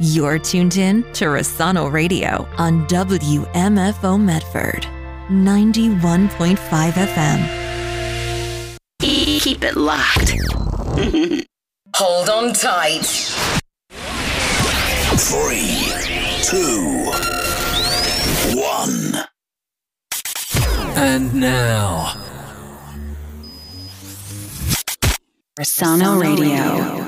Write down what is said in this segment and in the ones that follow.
You're tuned in to Rossano Radio on WMFO Medford, 91.5 FM. Keep it locked. Hold on tight. 3, 2, 1. And now, Rossano Radio.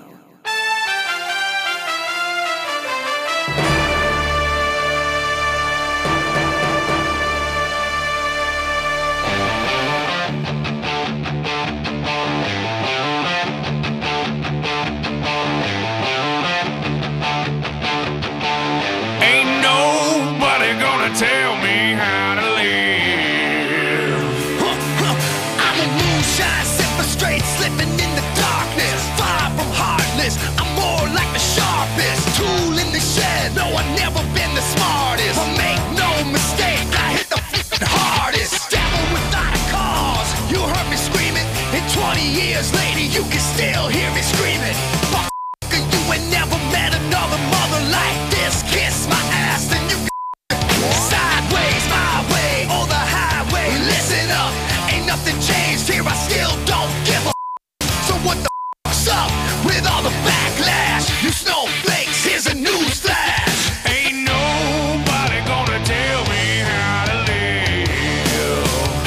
Tell me how to live. I'm a moonshine sipper, straight slipping in the darkness. Far from heartless, I'm more like the sharpest tool in the shed. No, I've never been the smartest, but make no mistake, I hit the f***ing hardest. Devil without a cause, you heard me screaming. And 20 years later, you can still hear me screaming. Motherfucker, you ain't never met another mother like this. Kiss my ass, then you sideways, my way, or the highway. Listen up, ain't nothing changed here, I still don't give a So what the f***'s up with all the backlash? You snowflakes, here's a news flash. Ain't nobody gonna tell me how to live.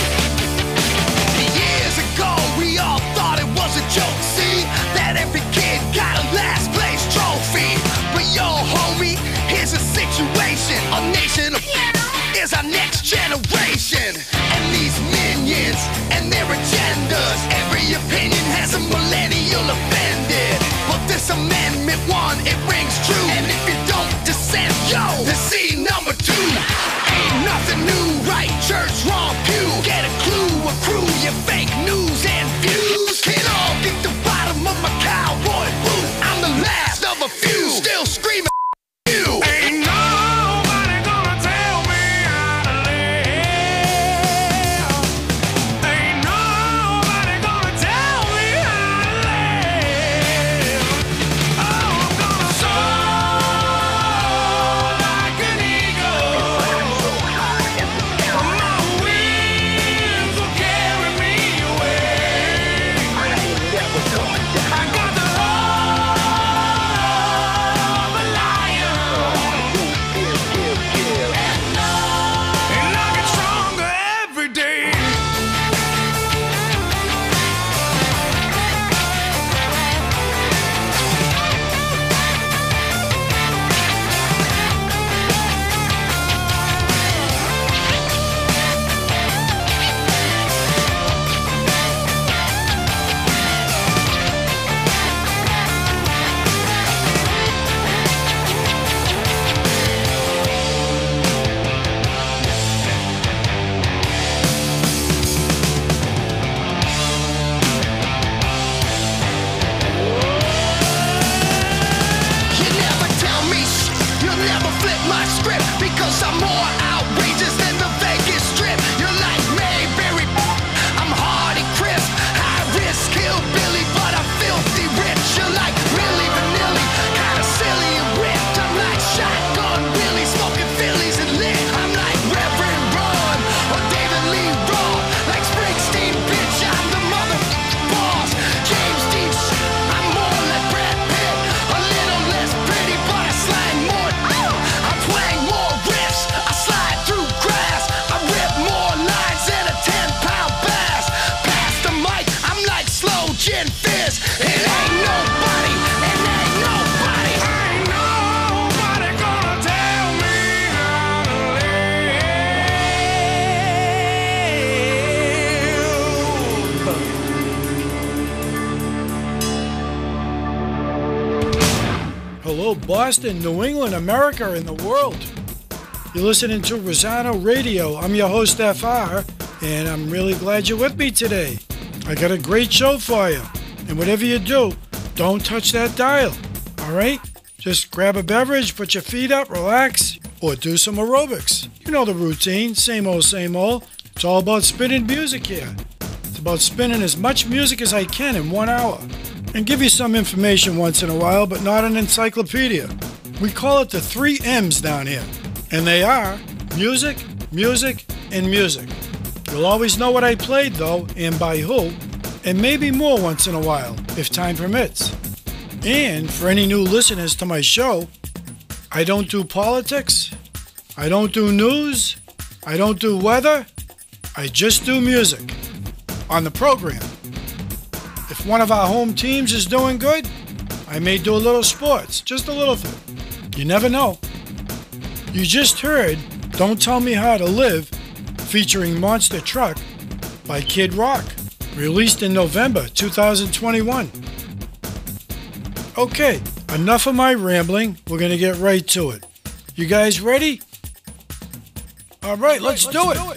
Years ago, we all thought it was a joke. See, that every kid got a last place trophy. But yo, homie, here's a situation. A nation of is our next generation. And these minions and their agendas. Every opinion has a millennial offended. But this amendment one, it rings true. And if you don't dissent, yo, then see number 2. Ain't nothing new, right church, wrong pew. Get a clue, accrue your fake news and views. Can all get the bottom of my cowboy boot. I'm the last of a few, still screaming you. Ain't nobody gonna tell me how to live. Ain't nobody gonna tell me how to live. Oh, I'm gonna soar like an eagle. My wings will carry me away. I got the roar of a lion. And I get stronger every day. You never tell me you'll never flip my script. Because I'm more outrageous than the Vegas Strip. You're like Mayberry, I'm hard and crisp. High risk, hillbilly, but I'm filthy rich. You're like Milli Vanilli, kinda silly and ripped. I'm like Shotgun Willie, smoking Phillies and lit. I'm like Reverend Ron or David Lee Roth. Like Springsteen, bitch, I'm the motherfucking boss. James Dean, I'm more like Brad Pitt. A little less pretty, but I slang more. I twang more riffs, I slide through grass. I rip more lines than a 10-pound bass. Pass the mic, I'm like slow gin fizz. It ain't nobody, and ain't nobody. Ain't nobody gonna tell me how to live. Hello, Boston, New England, America, and the world. You're listening to Rossano Radio. I'm your host, FR, and I'm really glad you're with me today. I got a great show for you. And whatever you do, don't touch that dial, all right? Just grab a beverage, put your feet up, relax, or do some aerobics. You know the routine, same old, same old. It's all about spinning music here. It's about spinning as much music as I can in 1 hour. And give you some information once in a while, but not an encyclopedia. We call it the 3 M's down here. And they are music, music, and music. You'll always know what I played though, and by who, and maybe more once in a while, if time permits. And for any new listeners to my show, I don't do politics, I don't do news, I don't do weather, I just do music on the program. If one of our home teams is doing good, I may do a little sports, just a little thing. You never know. You just heard Don't Tell Me How to Live featuring Monster Truck by Kid Rock, released in November 2021. Okay, enough of my rambling. We're going to get right to it. You guys ready? All right, let's do it.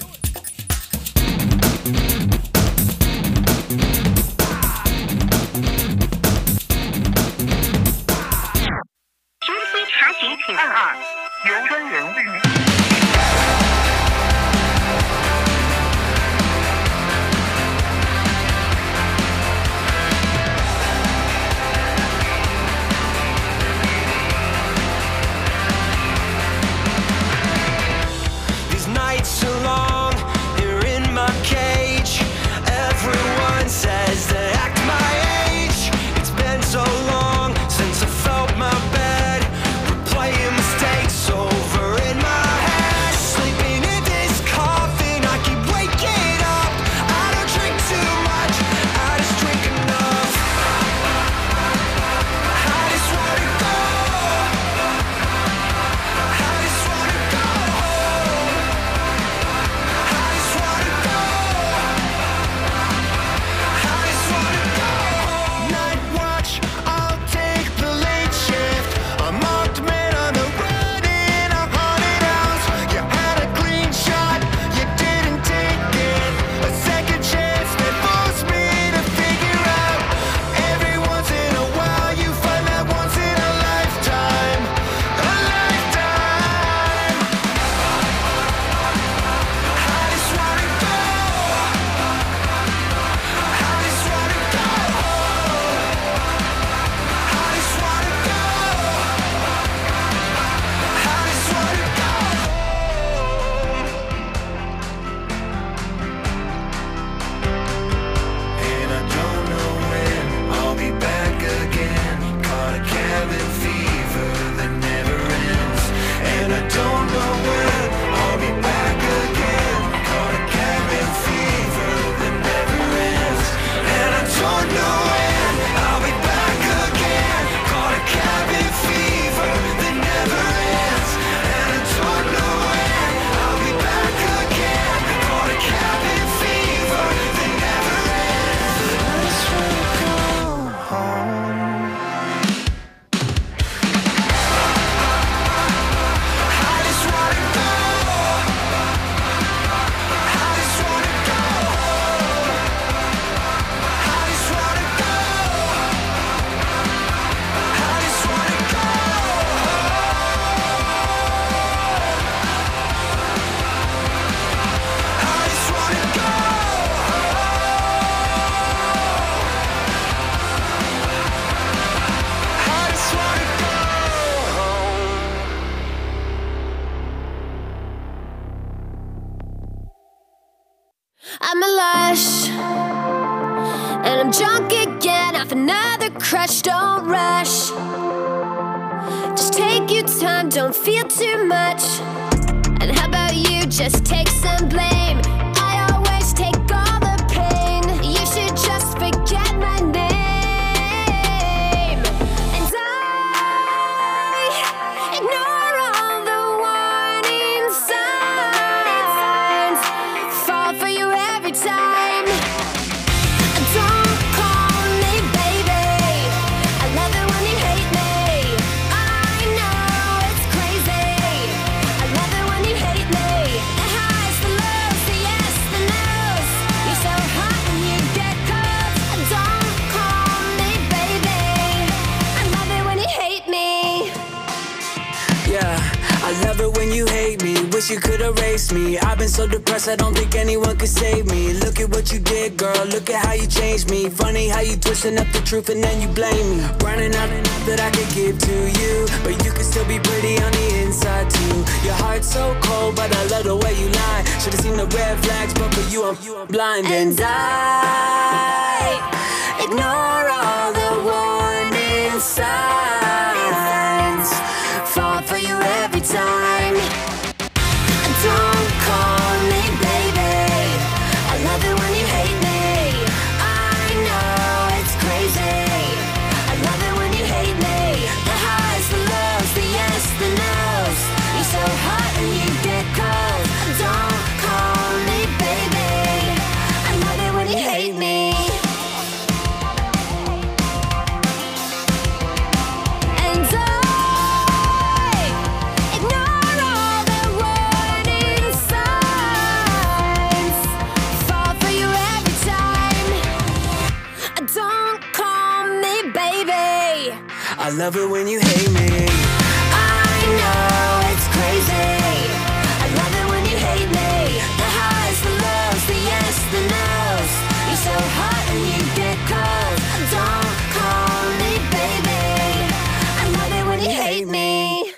I'm a lush, and I'm drunk again off another crush. Don't rush, just take your time, don't feel too much. And how about you just take some blame? I always take all the pain. You should just forget my name. And I ignore all the warning signs, fall for you every time. Don't call me baby, I love it when you hate me. I know it's crazy, I love it when you hate me. The highs, the lows, the wish you could erase me. I've been so depressed, I don't think anyone could save me. Look at what you did, girl, look at how you changed me. Funny how you twisting up the truth and then you blame me. Running out enough that I could give to you, but you can still be pretty on the inside too. Your heart's so cold, but I love the way you lie. Should've seen the red flags, but for you I'm blind. And I ignore all the warning signs, fall for you every time. Don't call me baby, I love it when you hate me. I know it's crazy, I love it when you hate me. The highs, the lows, the yes, the no's. You're so hot and you get cold. Don't call me baby, I love it when you hate me. And I ignore all the warning signs, fall for you every time. Don't call me baby, I love it when you hate me. I know it's crazy, I love it when you hate me. The highs, the lows, the yes, the no's. You're so hot and you get cold. Don't call me baby, I love it when you hate me.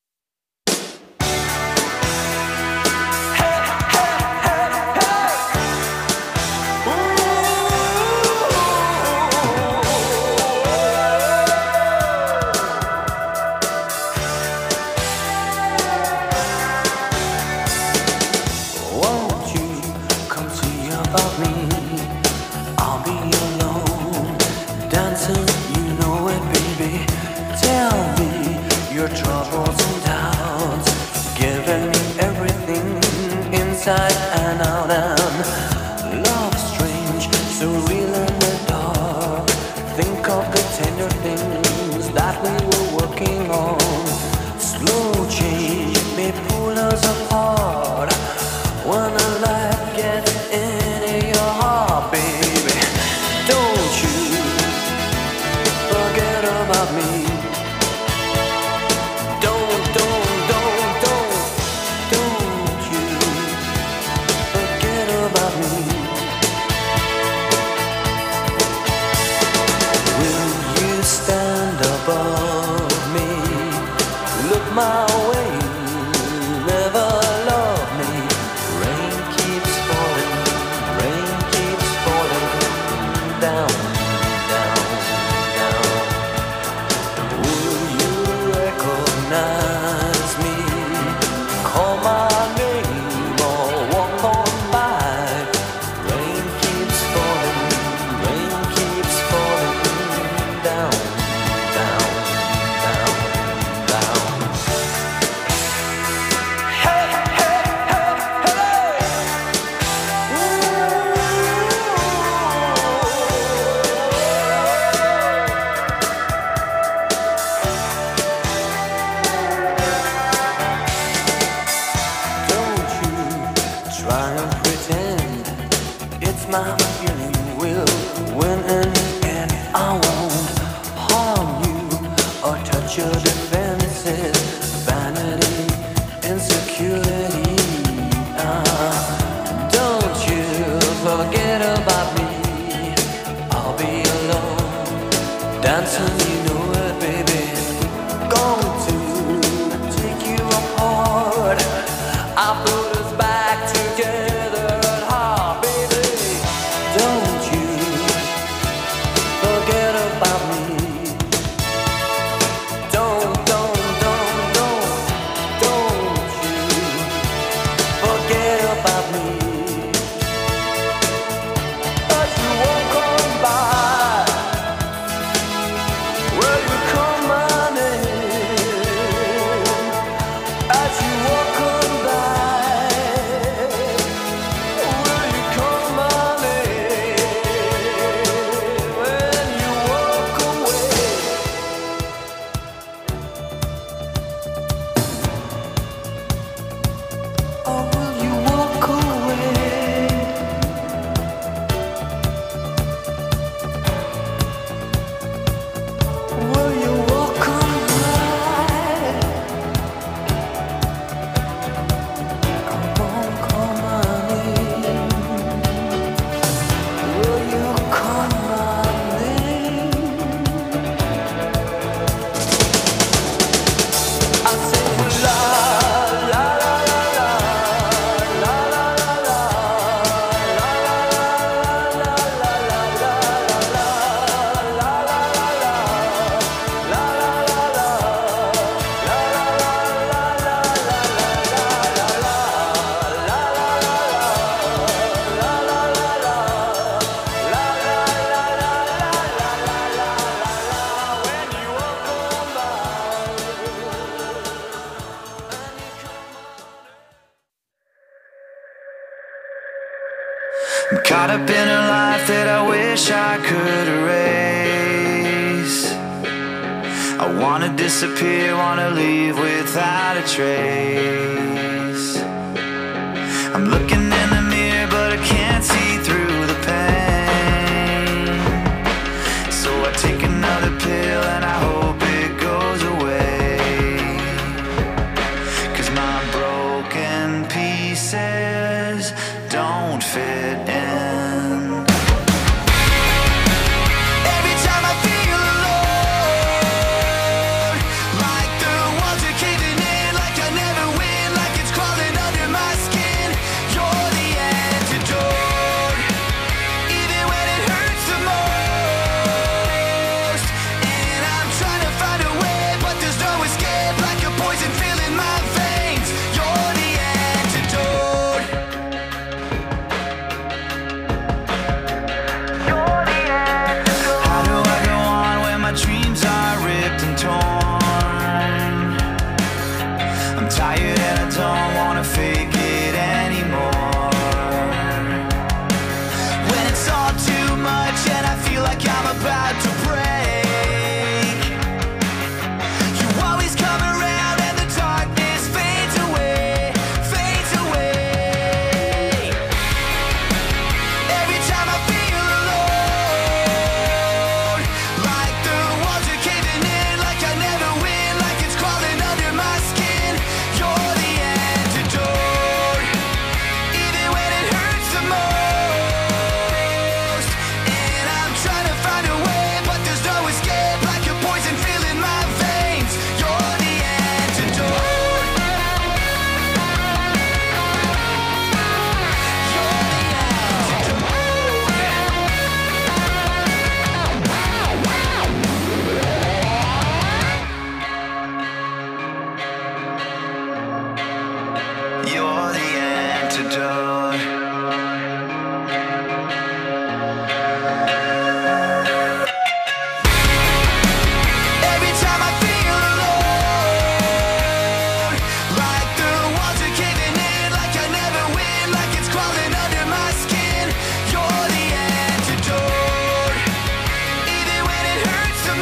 Won't you come see about me? I'll be alone, dancing, you know it, baby. Tell me your troubles and doubts, giving me everything inside and out. And love strange, so real in the dark. Think of the tender things that we were working on. Slow change may pull us apart. When a light gets into your heart, baby, don't you forget about me. Don't you forget about me. Will you stand above me? Look my way, never love me. Rain keeps falling down, down, down. Will you recognize me? Call my name or walk on by. Rain keeps falling down, down, down, down. Hey, hey, hey, hey. Don't you try and pretend it's my feeling will win in the end. I won't harm you or touch your defenses. Vanity, insecurity. Don't you forget about me. I'll be alone, dancing, you know it, baby. Going to take you apart. I put us back together at heart, baby. Don't you forget about me. Don't I'm caught up in a life that I wish I could erase. I wanna disappear, wanna leave without a trace. I'm looking in the mirror but I can't see through the pain. So I take another pill and I hope it goes away. 'Cause my broken pieces don't fit in. Every time I feel alone, like the walls are caving in, like I never win, like it's crawling under my skin. You're the antidote, even when it hurts the most. And I'm trying to find a way, but there's no escape, like a poison filling my veins. You're the antidote. How do I go on when my dreams are ripped and torn? I'm tired and I don't wanna fake it anymore. When it's all too much and I feel like I'm about to break, you always come around and the darkness fades away, fades away. Every time I feel alone, like the walls are caving in, like I never win, like it's crawling under my skin. You're the antidote, even when it hurts the most. And I'm trying to find a way, but there's no escape, like a poison filling my veins. You're the antidote. You're the antidote. You're the antidote. Every time I feel alone, like the walls are caving in, like I never win, like it's crawling under my skin. You're the antidote, even when it hurts the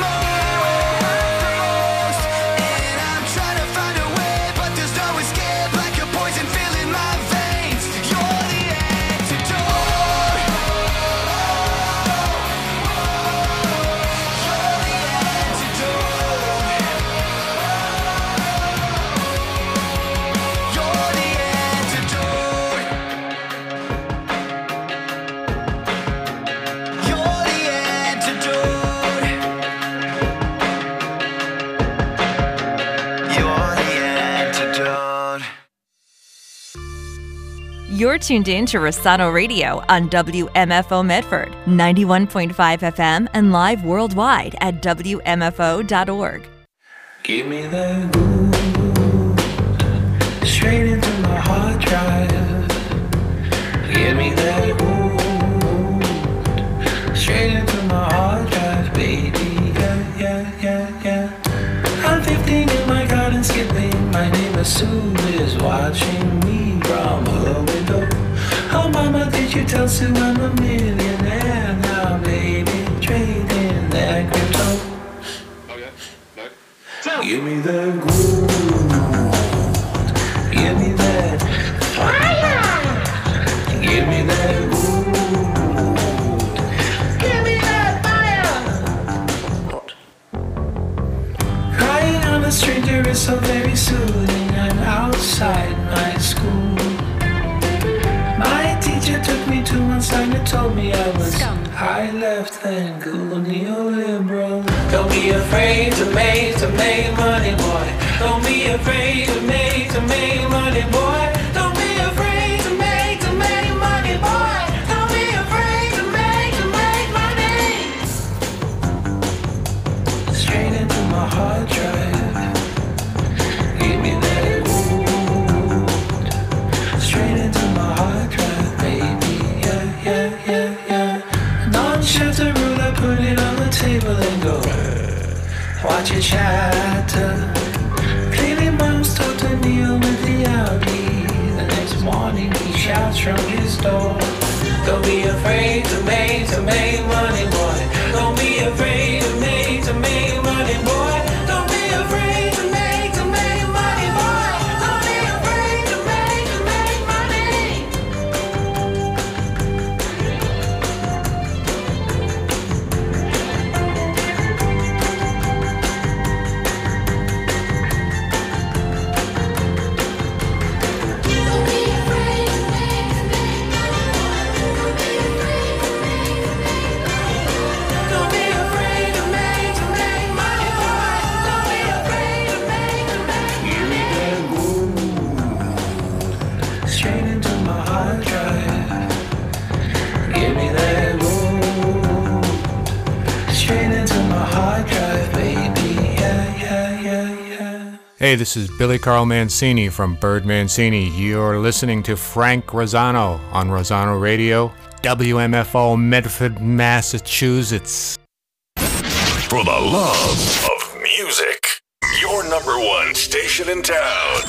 most. And I'm trying to find a way, but there's no escape, like a poison filling my veins. You're the antidote. You're the antidote. You're the antidote. You're the antidote. You're the antidote. You're tuned in to Rossano Radio on WMFO Medford, 91.5 FM and live worldwide at WMFO.org. Give me that groove, straight into my hard drive. Give me that groove, straight into my hard drive, baby. Yeah, yeah, yeah, yeah. I'm 15 in my garden skipping. My neighbor Sue is watching me from her window. Oh, mama, did you tell Sue I'm a millionaire now, baby? Trading that crypto. Give me that groove. Give me that fire. Give me that groove. Give me that fire. What? Crying on a stranger is so very soothing. I'm outside my school. My teacher took me to one side and told me I was high left and cool neoliberal. Don't be afraid to make money, boy. Don't be afraid to make money, boy. Don't be afraid to make money, boy. Don't be afraid to make money. Straight into my hard drive. Give me that groove. Straight into my hard drive, baby. Yeah, yeah, yeah, yeah. Non-chapter rule, I put it on the table and go. Watch it chatter. Clearly mom's told to kneel with the Audi. The next morning he shouts from his door. Don't be afraid to make money, boy. Don't be afraid to make money, boy. Don't be afraid to make money, boy. Don't be afraid to make money. Don't be afraid to make money, boy. Don't be afraid to make money. Give me that gold straight into my hard drive. Give me that gold straight into my hard drive, baby. Yeah. Hey, this is Billy Carl Mancini from Bird Mancini. You're listening to Frank Rosano on Rosano Radio, WMFO, Medford, Massachusetts. For the love of music, your number one station in town.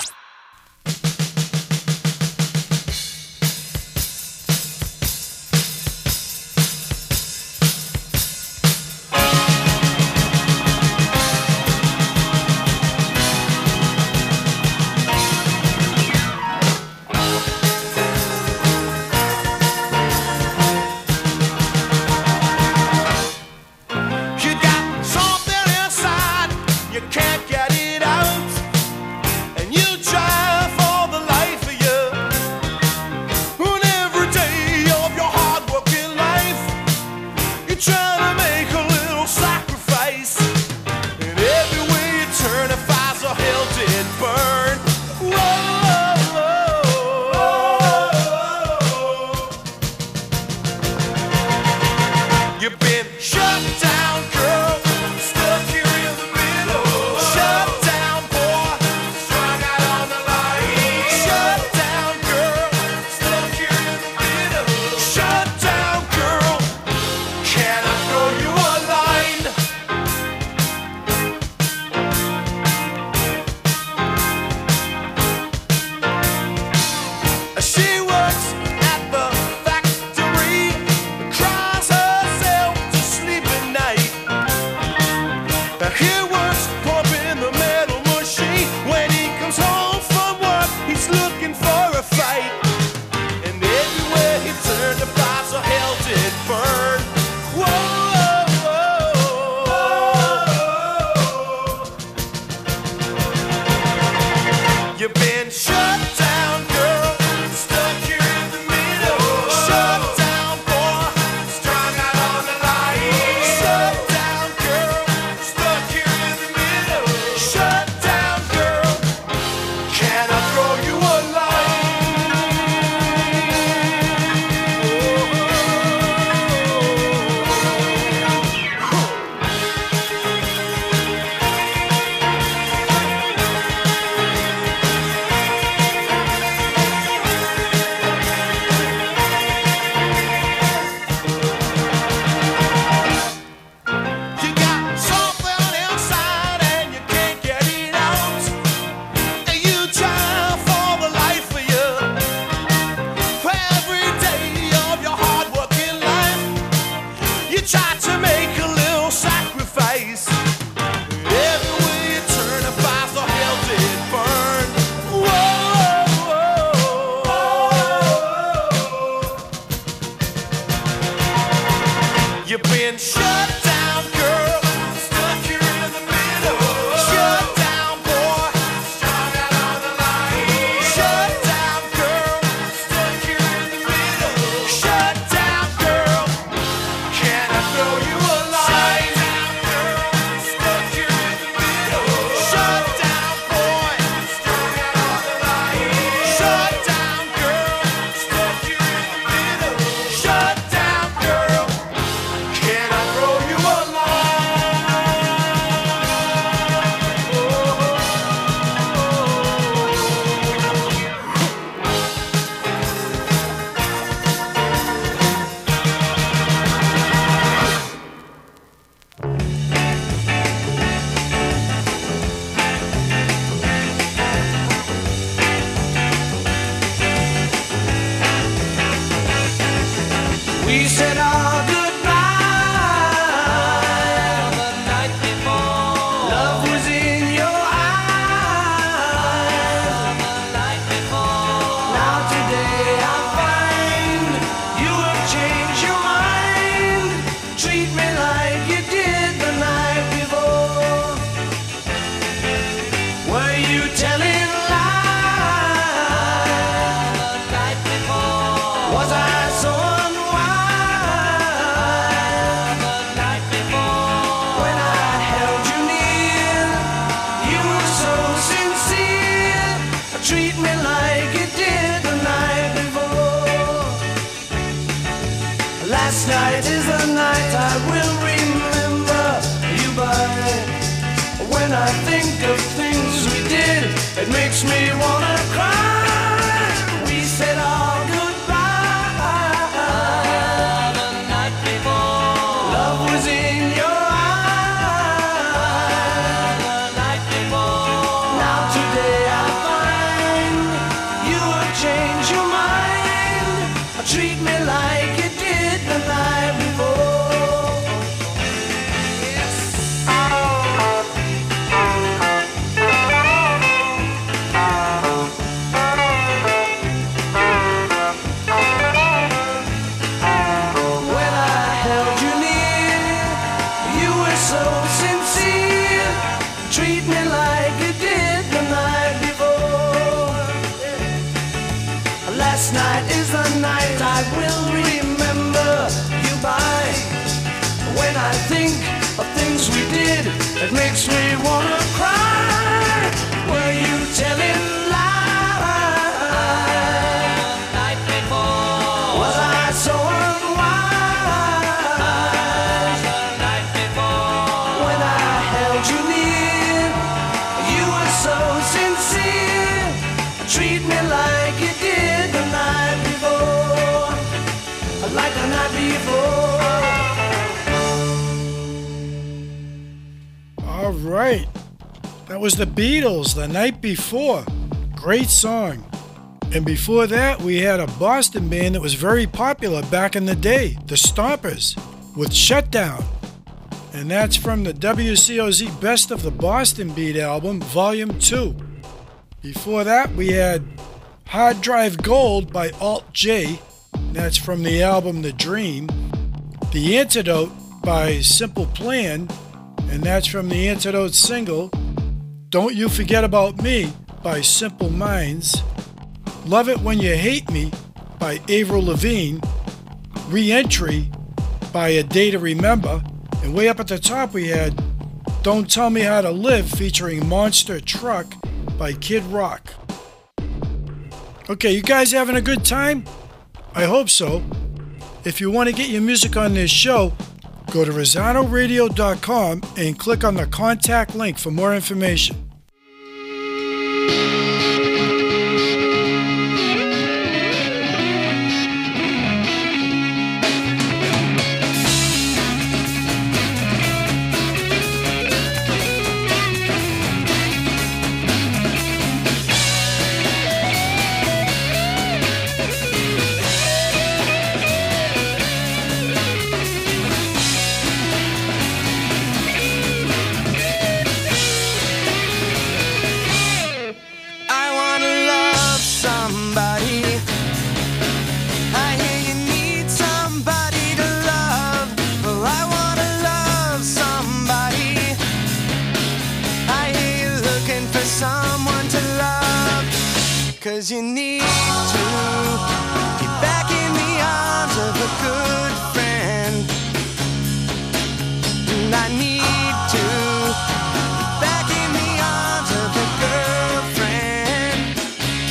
You got something inside, you can't get it out, and you try for the life of you. And every day of your hard-working life, you try to make a little sacrifice. And everywhere you turn, the fires of hell did burn. You've been shut down, girl, stuck here in the middle. Shut down, boy, strung out on the line. Shut down, girl, stuck here in the middle. Shut down, girl, can I throw you a line? She works at the factory, cries herself to sleep at night. He works pumping the metal machine. When he comes home from work, he's looking for a fight. And everywhere he turned, the fires of hell did burn. You've been shut down, girl, stuck here in the middle. Shut down, boy, strung out on the line. Shut down, girl, stuck here in the middle. Shut down, girl, can I throw you a You got something inside and you can't get it out. And you try for the life of you. For every day of your hard-working life, you try to make a little sacrifice. Everywhere you turn, the fires of hell did burn. You've been shut down, girl, stuck here in the middle. Shut down, boy, strung out on the line. Shut down, girl, stuck here in the middle. Shut down, girl, can I throw you a line? Stuck here in the middle. Shut down, boy, strung out on the line. Shut down, girl, stuck here in the middle. Shut down, girl, can I throw you We said our goodbye the night before. Love was in your eyes the night before. Now today I find you have changed your mind. Treat me like you did the night before. Were you telling lies the night before? Was I so unwise the night before? When I held you near, you were so sincere. Treat me like you did the night before. Last night is the night I will remember you by. When I think of things we did, it makes me wanna cry. We said our goodbye the night before. Love was in your eyes the night before. Now today I find you have changed your mind. Treat me like you did the night before. Yes. When I held you near, you were so sincere. Treat me like you did the night before. Last night is the night I will remember you by. When I think of things we did, it makes me wanna cry. Were you telling lies the night before? Was I so unwise the night before? When I held you near, you were so sincere. Treat me like you did the night before. Like the night before. All right. That was the Beatles, The Night Before. Great song. And before that, we had a Boston band that was very popular back in the day, the Stompers, with Shutdown. And that's from the WCOZ Best of the Boston Beat album, Volume 2. Before that, we had Hard Drive Gold by Alt J. That's from the album The Dream. The Antidote by Simple Plan. And that's from the Antidote single, Don't You Forget About Me by Simple Minds. Love It When You Hate Me by Avril Lavigne. Re-Entry by A Day to Remember. And way up at the top we had Don't Tell Me How to Live featuring Monster Truck by Kid Rock. Okay, you guys having a good time? I hope so. If you want to get your music on this show, go to RosanoRadio.com and click on the contact link for more information. Cause you need to get back in the arms of a good friend. And I need to get back in the arms of a girlfriend.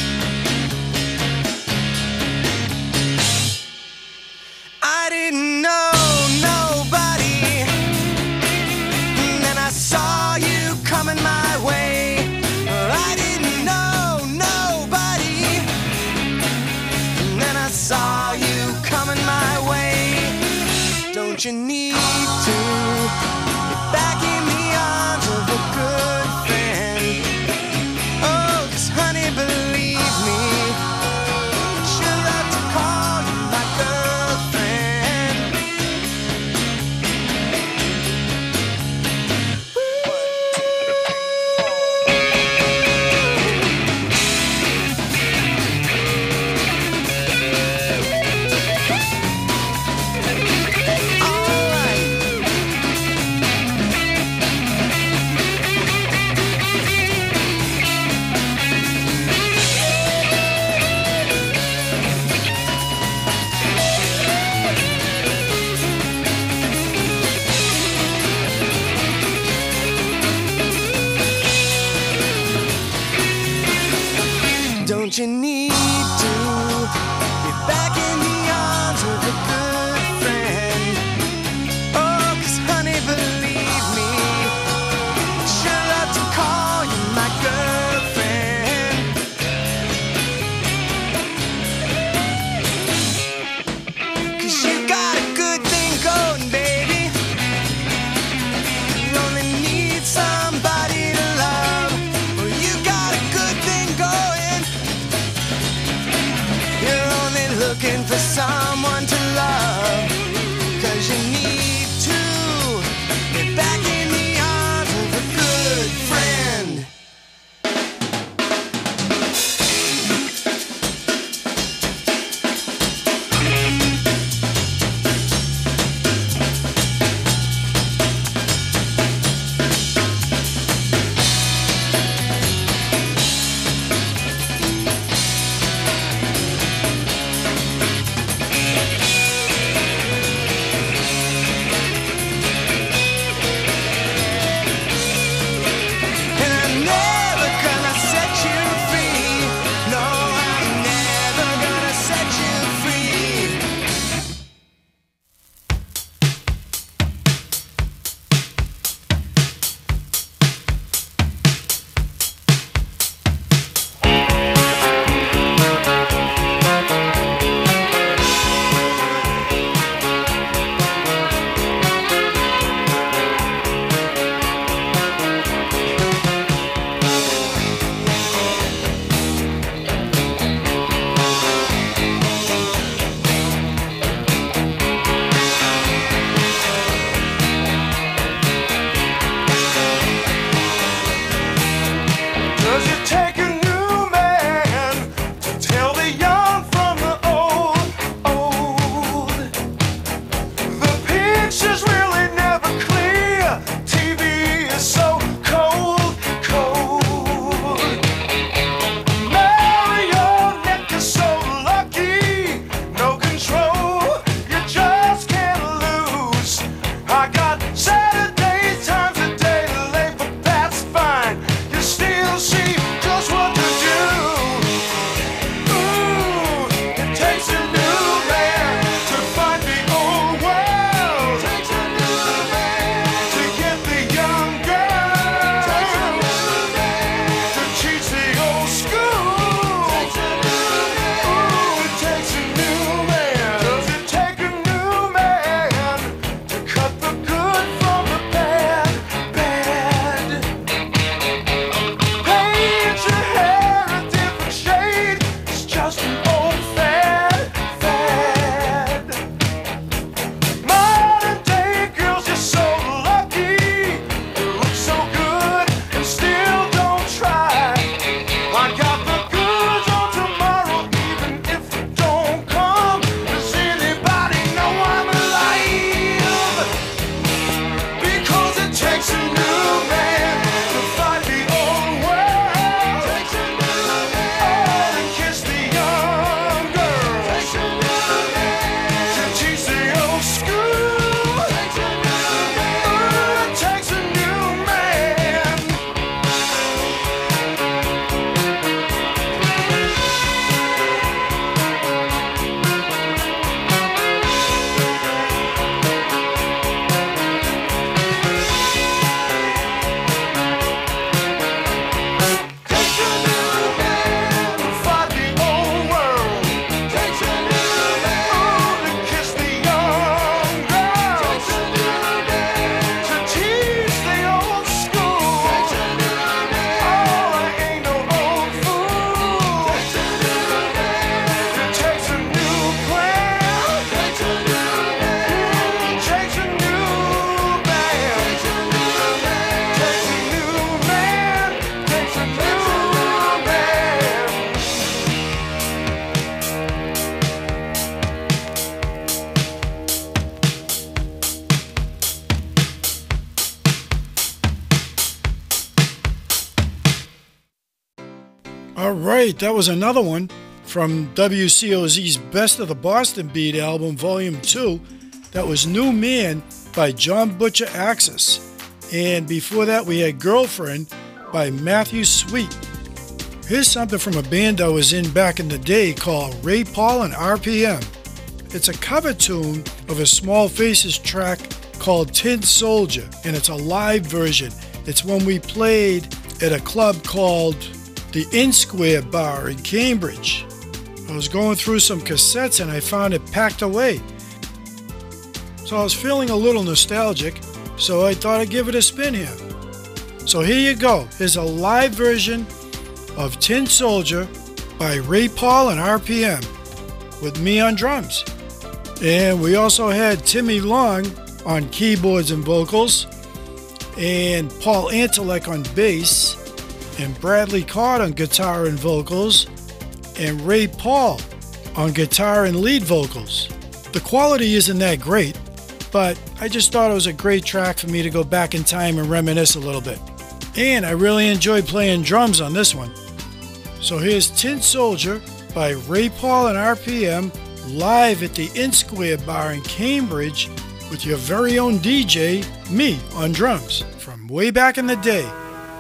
I didn't know nobody, and then I saw you coming my way. I didn't know nobody, and then I saw you coming my way. Don't you need to get back in the arms of a good friend? Oh, 'cause honey, believe me, she'll love to call you my girlfriend. right, that was another one from WCOZ's Best of the Boston Beat album, Volume 2. That was New Man by John Butcher Axis. And before that, we had Girlfriend by Matthew Sweet. Here's something from a band I was in back in the day called Ray Paul and RPM. It's a cover tune of a Small Faces track called Tin Soldier, and it's a live version. It's one we played at a club called the In Square Bar in Cambridge. I was going through some cassettes and I found it packed away. So I was feeling a little nostalgic, so I thought I'd give it a spin here. So here you go. Here's a live version of Tin Soldier by Ray Paul and RPM with me on drums. And we also had Timmy Long on keyboards and vocals, and Paul Antelek on bass, and Bradley Card on guitar and vocals, and Ray Paul on guitar and lead vocals. The quality isn't that great, but I just thought it was a great track for me to go back in time and reminisce a little bit. And I really enjoyed playing drums on this one. So here's Tin Soldier by Ray Paul and RPM live at the In Square Bar in Cambridge with your very own DJ, me, on drums from way back in the day.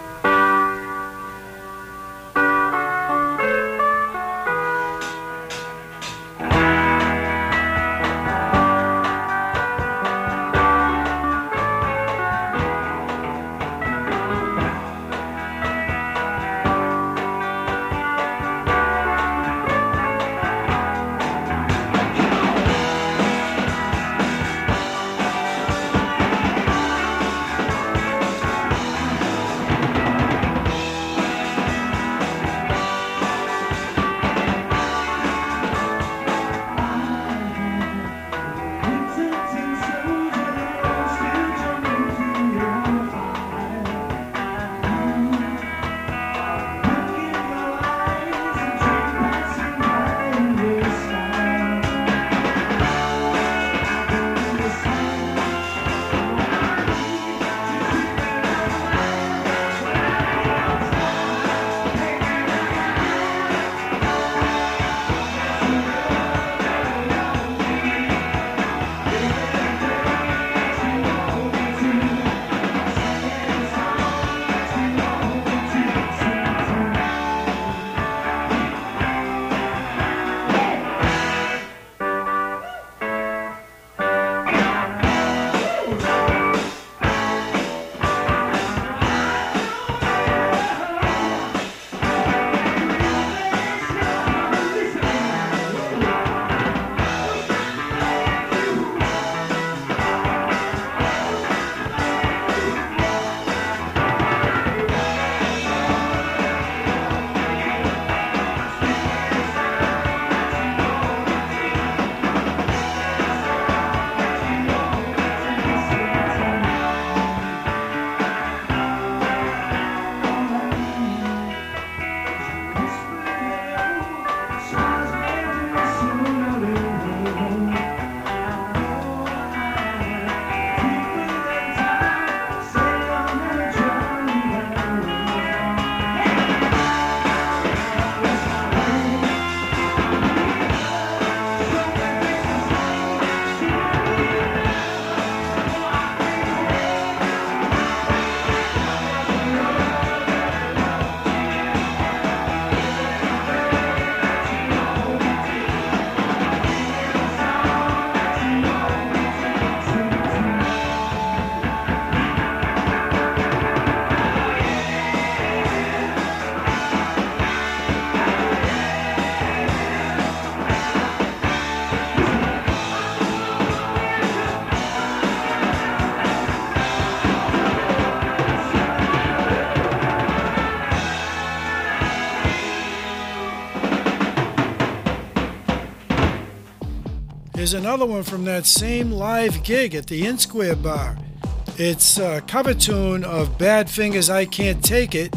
Here's another one from that same live gig at the In Square Bar. It's a cover tune of Bad Fingers I Can't Take It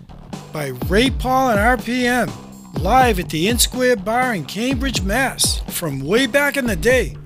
by Ray Paul and RPM, live at the In Square Bar in Cambridge, Mass, from way back in the day.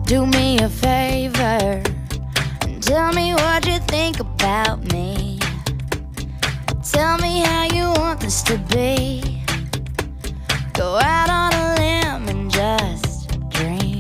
Do me a favor and tell me what you think about me. Tell me how you want this to be. Go out on a limb and just dream.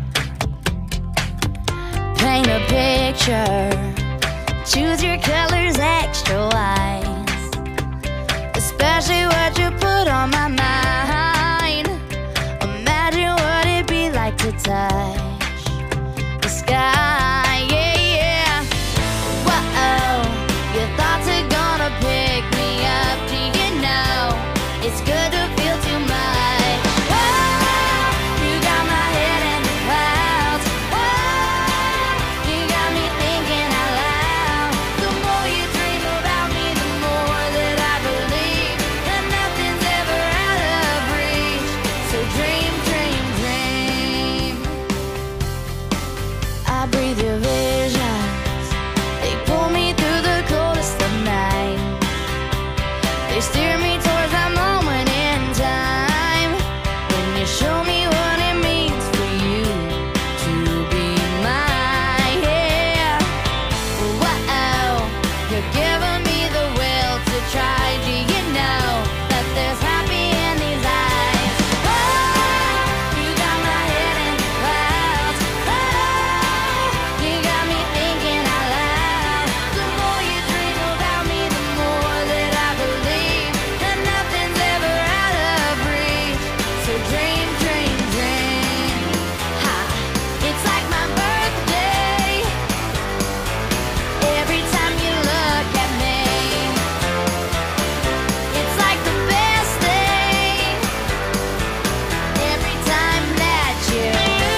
Paint a picture. Choose your colors extra wise. Especially what you put on my mind. Imagine what it'd be like to touch the sky, yeah, yeah. Whoa, your thoughts are gonna pick me up. Do you know it's good to feel too much? Whoa, you got my head in the clouds. Whoa, you got me thinking out loud. The more you dream about me, the more that I believe that nothing's ever out of reach. So dream, dream, dream. I breathe your visions. They pull me through the coldest of nights. They steer me towards that moment in time when you show me what it means for you to be mine. Yeah. Whoa, you're giving me the will to try. Do you know that there's happy in these eyes? Oh, you got my head in the clouds. Oh, you got me thinking out loud. The more you dream about me, the more that I believe that nothing's ever out of reach. So dream, dream, dream. Ha, it's like my birthday. Every time you look at me, it's like the best thing. Every time that you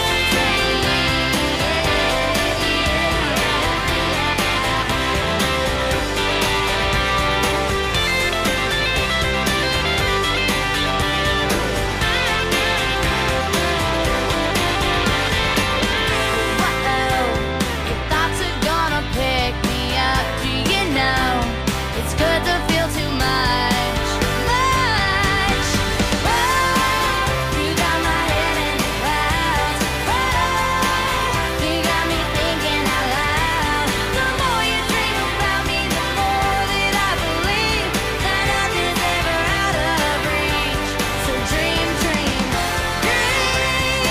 your thoughts are gonna pick me up. Do you know it's good to feel too much? Much. Oh, you got my head in the clouds. Oh, you got me thinking out loud. The more you dream about me, the more that I believe that nothing's ever out of reach. So dream, dream, dream.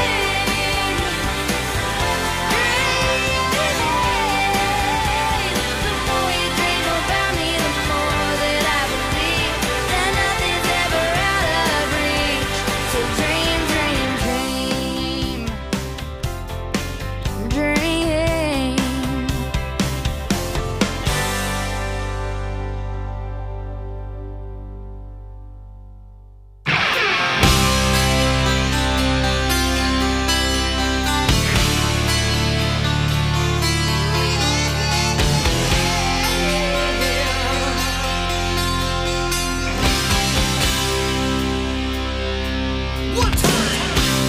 The more you dream about me, the more that I believe that nothing's ever out of reach. So dream, dream, dream, dream. One time.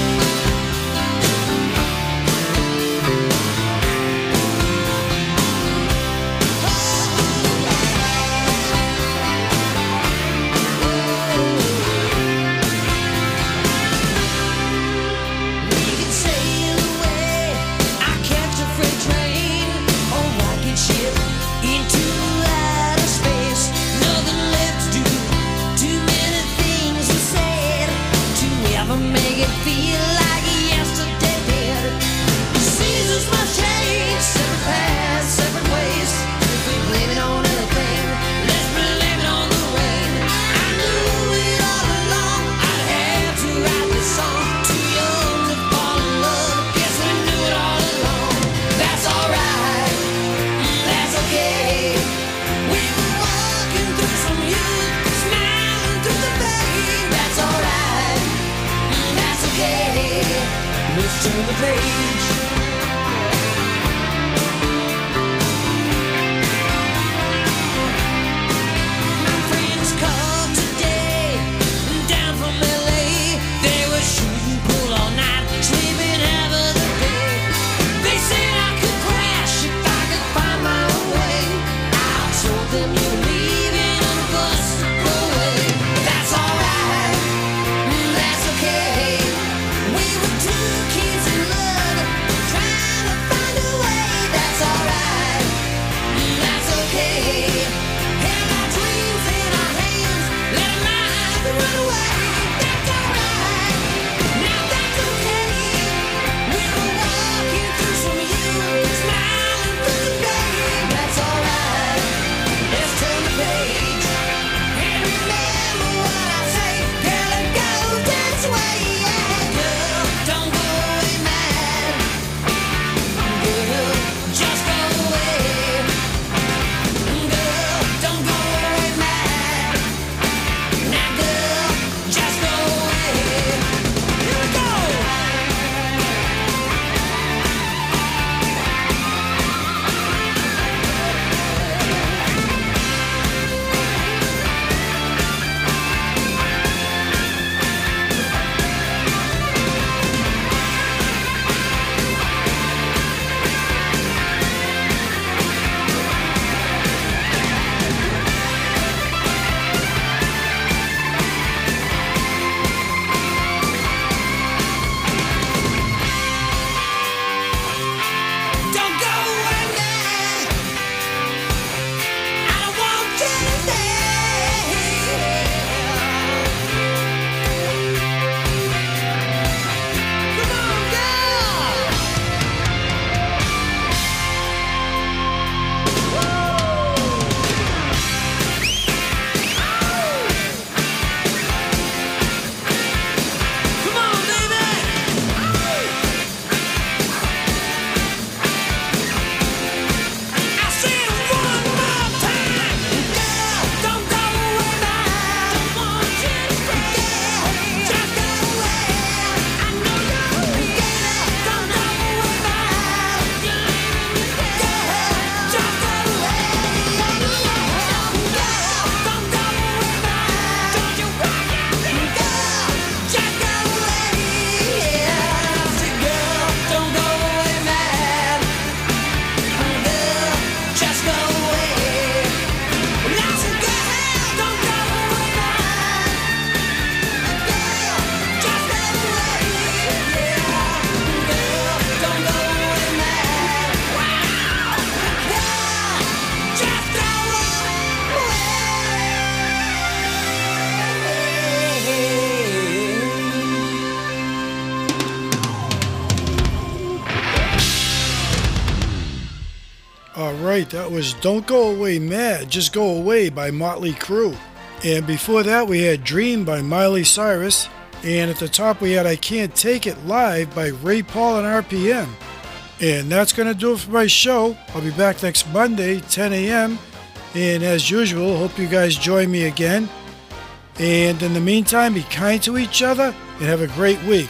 We can sail away. I catch a freight train or rocket ship into outer space. Nothing left to do. Too many things were said to ever make it feel like yesterday did. Seasons must change, separate paths, separate ways. If we blame it on anything, let's blame it on the rain. I knew it all along. I'd have to write this song. Too young to fall in love. Guess we knew it all along. That's alright. That's okay. We were walking through some youth, smiling through the pain. That's alright. That's okay. Let's turn the page. My friends called today, down from LA. They were shooting pool all night, sleeping half of the day. They said I could crash if I could find my own way. I told them you're leaving on a bus to go away. That's alright. That's okay. We were two kids in love. All right, that was Don't Go Away Mad, Just Go Away by Motley Crue. And before that, we had Dream by Miley Cyrus. And at the top, we had I Can't Take It Live by Ray Paul and RPM. And that's going to do it for my show. I'll be back next Monday, 10 a.m. And as usual, hope you guys join me again. And in the meantime, be kind to each other and have a great week.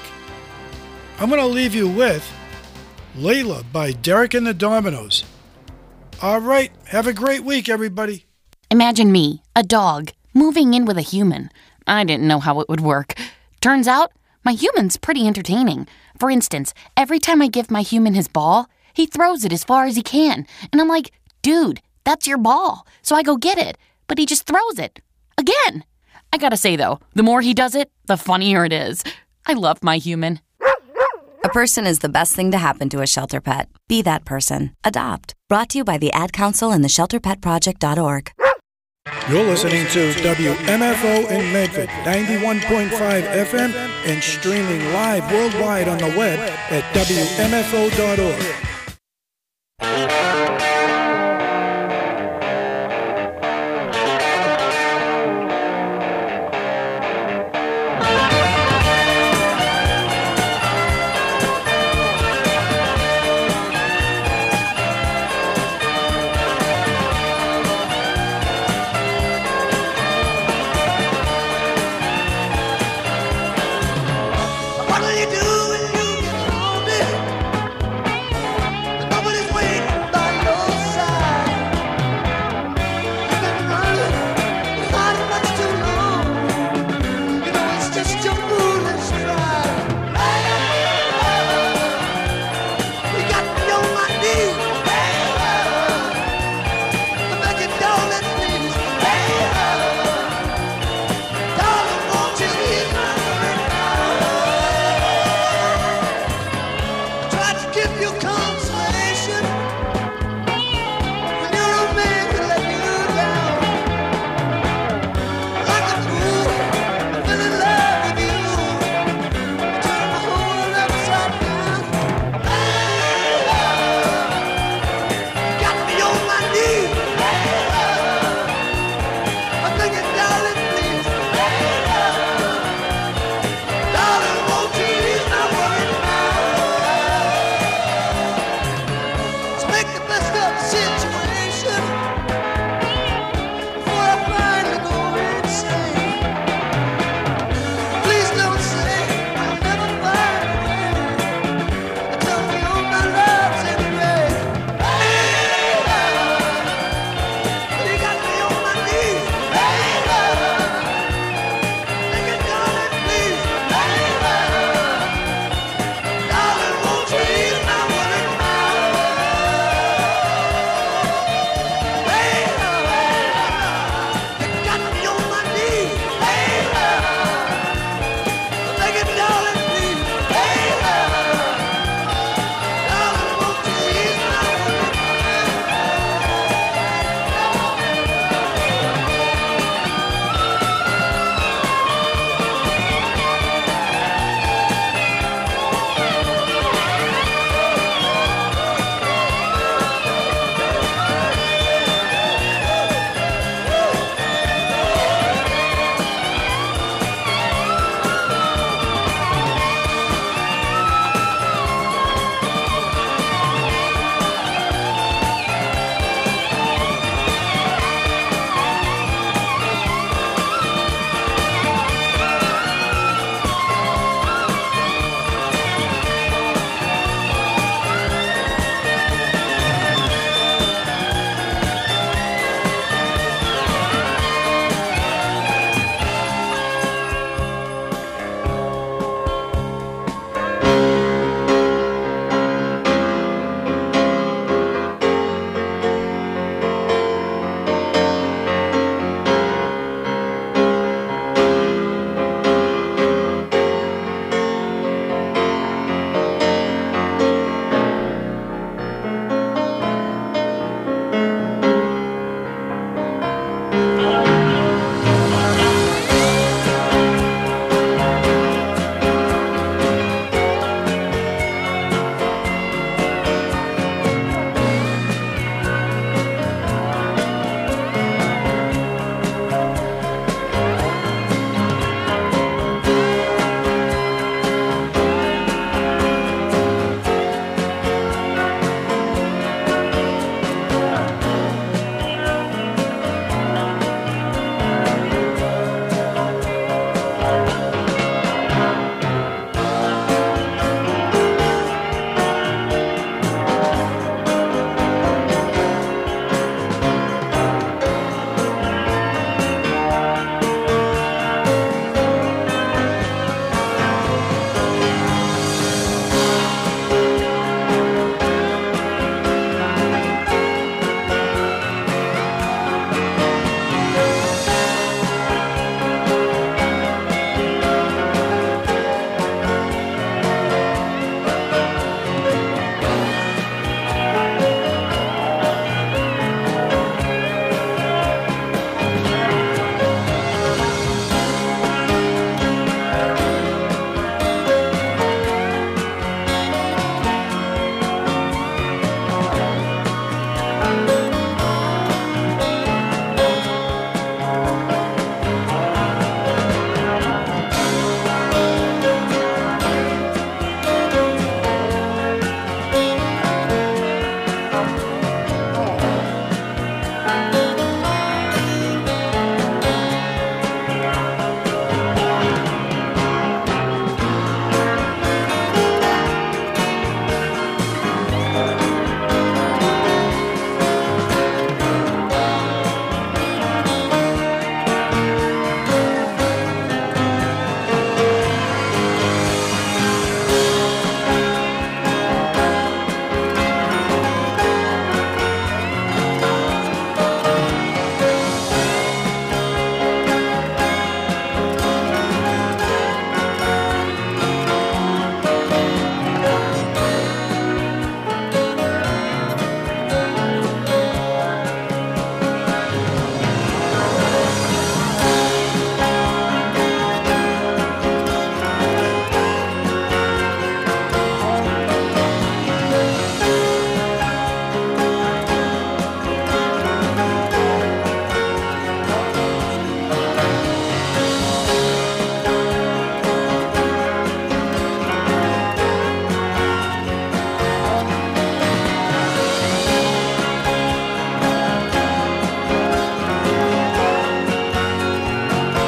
I'm going to leave you with Layla by Derek and the Dominoes. All right, have a great week, everybody. Imagine me, a dog, moving in with a human. I didn't know how it would work. Turns out, my human's pretty entertaining. For instance, every time I give my human his ball, he throws it as far as he can. And I'm like, dude, that's your ball. So I go get it, but he just throws it. Again. I gotta say, though, the more he does it, the funnier it is. I love my human. A person is the best thing to happen to a shelter pet. Be that person. Adopt. Brought to you by the Ad Council and the ShelterPetProject.org. You're listening to WMFO in Medford, 91.5 FM, and streaming live worldwide on the web at WMFO.org.